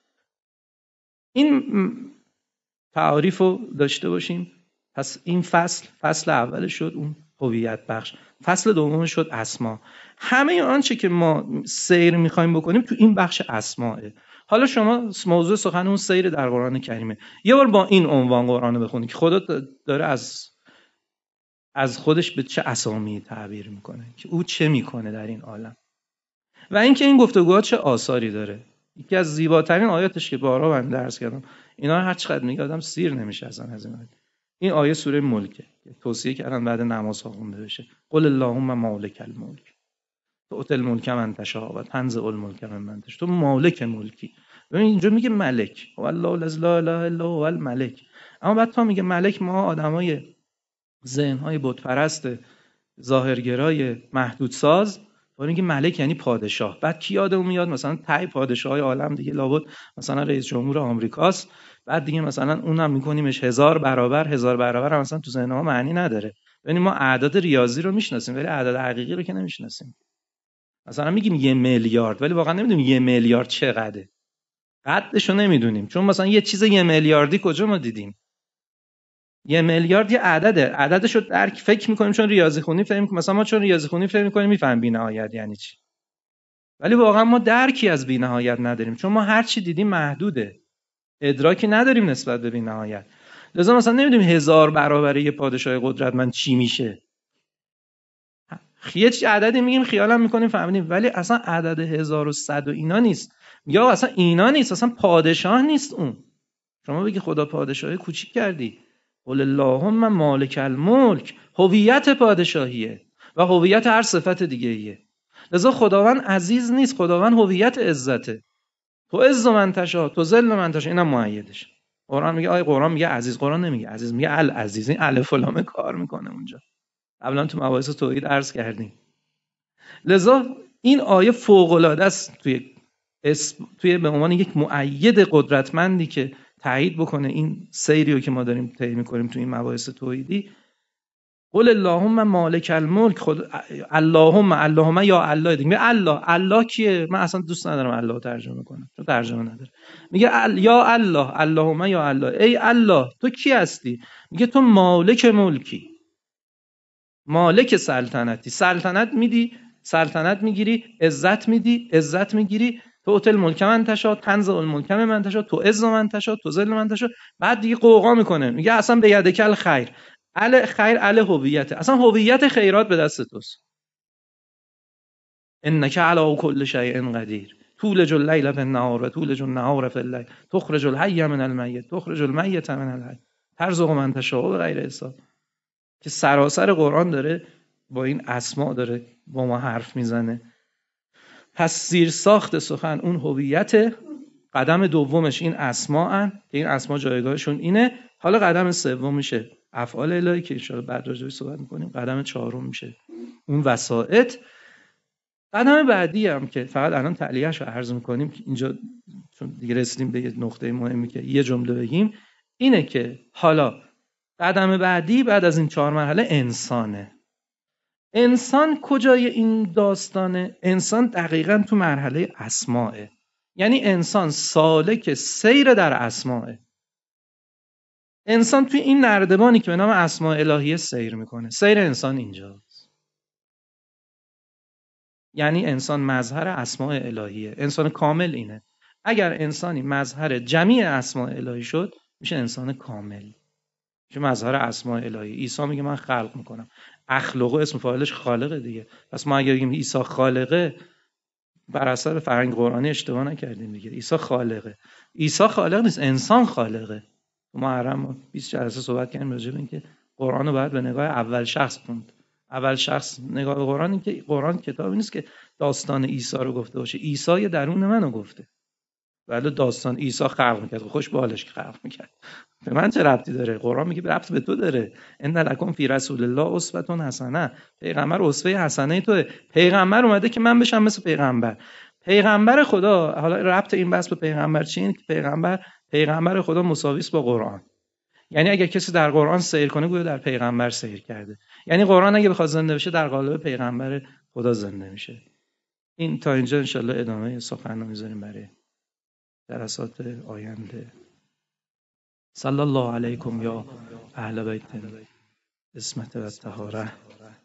این تعاریف رو داشته باشیم. پس این فصل، فصل اول شد اون هویت بخش، فصل دوم شد اسما. همه آنچه که ما سیر میخوایم بکنیم تو این بخش اسماه. حالا شما موضوع سخن اون سیر در قرآن کریمه، یه بار با این عنوان قرآن رو بخونید که خدا داره از از خودش به چه اسامی تعبیر میکنه، که او چه میکنه در این عالم، و اینکه این گفتگوها چه آثاری داره. یکی از زیباترین آیاتش که بارها من درس کردم، اینا هر چقدر میگه آدم سیر نمیشه اصلا از این آیات. این آیه سوره ملکه که توصیه کردن بعد نماز خونده بشه. قل اللهم مالک الملک تؤتی الملک من تشاء و تنزع الملک ممن تشاء. تو مالک ملکی، ببین اینجا میگه ملک، والله الذی لا اله الا هو الملک، اما بعد تا میگه ملک، ما آدمای ذهن‌های بت پرست ظاهرگرای محدود ساز و میگه ملک یعنی پادشاه. بعد کی یادمون میاد؟ مثلا تای پادشاهای عالم دیگه لابد مثلا رئیس جمهور آمریکاست. بعد دیگه مثلا اونم میکنیمش هزار برابر، هزار برابر هم مثلا تو ذهن ما معنی نداره. یعنی ما اعداد ریاضی رو میشناسیم ولی اعداد حقیقی رو که نمیشناسیم. مثلا میگیم یه میلیارد ولی واقعا نمیدونیم یه میلیارد چقدره. قدش رو نمیدونیم، چون مثلا یه چیز یه میلیاردی کجا ما دیدیم؟ یه میلیارد یه عدده، عددش رو درک فکر میکنیم چون ریاضی خونی فهم میکنیم، مثلا ما چون ریاضی خونی فهم میکنیم میفهمیم بی‌نهایت یعنی چی. ولی واقعا ما درکی از بی‌نهایت نداریم، چون ما هر چی دیدیم محدوده، ادراکی نداریم نسبت به بی‌نهایت. لذا مثلا نمیدونیم هزار برابر یه پادشاه قدرتمند چی میشه. یه چی عددی میگیم خیالم میکنیم فهمیدیم، ولی اصلا عدد هزار و صد و اینا نیست. یا اصلا اینا نیست، اصلا پادشاه نیست اون. شما بگی خدا پادشاهی کوچیک کردی. قل اللهم مالک الملک، هویت پادشاهیه و هویت هر صفت دیگه ایه. لذا خداوند عزیز نیست، خداوند هویت عزته. تو عز من تشاء، تو ذل من تشاء، اینم مؤیدش. قرآن میگه، آیه قرآن میگه عزیز، قرآن نمیگه عزیز، میگه العزیز. این الف و لام کار میکنه اونجا. قبلا تو مباحث توحید عرض کردیم. لذا این آیه فوق العاده است توی اسم، توی به عنوان یک مؤید قدرتمندی که تایید بکنه این سیری رو که ما داریم طی می‌کنیم توی این مباحث توحیدی. قل اللهم مالک الملک، خود اللهم اللهم یا الله دیگه. میگه الله، الله کیه؟ من اصلا دوست ندارم الله رو ترجمه کنم چون ترجمه نداره. میگه ال... یا الله، اللهم یا الله، ای الله تو کی هستی؟ میگه تو مالک ملکی، مالک سلطنتی، سلطنت میدی، سلطنت میگیری، عزت میدی، عزت میگیری. تو اوتل ملک من تشا، تنزل الملک من تشا، تو عز من تشا، تو ذل من تشا. بعد دیگه قوقا میکنه، میگه اصلا به یدکل خیر، ال خیر ال هویت، اصلا هویت خیرات به دست توست. انک علی کل شیء قدیر، تولج اللیل فی النهار و تولج النهار فی اللیل، تخرج الحی من المیت، تخرج المیت من الحی، ترزق من تشاء بغیر حساب. که سراسر قرآن داره با این اسما داره با ما حرف میزنه. پس زیر ساخت سخن اون هویت، قدم دومش این اسما ان که این اسما جایگاهشون اینه. حالا قدم سوم میشه افعال الهی که ان شاءالله بعد راجعش صحبت میکنیم. قدم چهارم میشه اون وسائط. قدم بعدی هم که فقط الان تعلیه‌اش رو عرض میکنیم که اینجا چون دیگه رسیدیم به یه نقطه مهمی که یه جمله بگیم، اینه که حالا قدم بعدی بعد از این چهار مرحله انسانه. انسان کجای این داستانه؟ انسان دقیقاً تو مرحله اسماءه. یعنی انسان سالک سیر در اسماءه. انسان توی این نردبانی که به نام اسماء الهیه سیر میکنه. سیر انسان اینجاست. یعنی انسان مظهر اسماء الهیه. انسان کامل اینه. اگر انسانی مظهر جمیع اسماء الهی شد میشه انسان کامل، که مظهر اسماء الهی. عیسی میگه من خلق میکنم. اخلقه اسم فاعلش خالقه دیگه. پس ما اگر بگیم عیسی خالقه، بر اثر فرهنگ قرآنی اشتباه نکردیم دیگه. عیسی خالقه. عیسی خالق نیست، انسان خالقه. ما حرام بیست جلسه صحبت کردیم راجع به اینکه قرآن رو باید به نگاه اول شخص خوند. اول شخص نگاه به قرآن، این که قرآن کتابی نیست که داستان عیسی رو گفته باشه. عیسی درون منو گفته. ولی داستان عیسی خلق میکرد، خوش بالش که خلق میکرد. به من چه ربطی داره؟ قرآن میگه ربط به تو داره. ان لکم فی رسول الله اسوه حسنه. پیغمبر اسوه حسنه توئه. پیغمبر اومده که من بشم مثل پیغمبر. پیغمبر خدا، حالا ربط این بحث به پیغمبر چیه؟ این که پیغمبر پیغمبر خدا مساوی است با قرآن. یعنی اگه کسی در قرآن سیر کنه گویا در پیغمبر سیر کرده. یعنی قرآن اگه بخواد زنده بشه در قالب پیغمبر خدا زنده میشه. این تا اینجا ان شاءالله ادامه سخن رو میذاریم برای جلسات آینده. صلی الله علیکم یا اهل بیت اسمت و طهاره.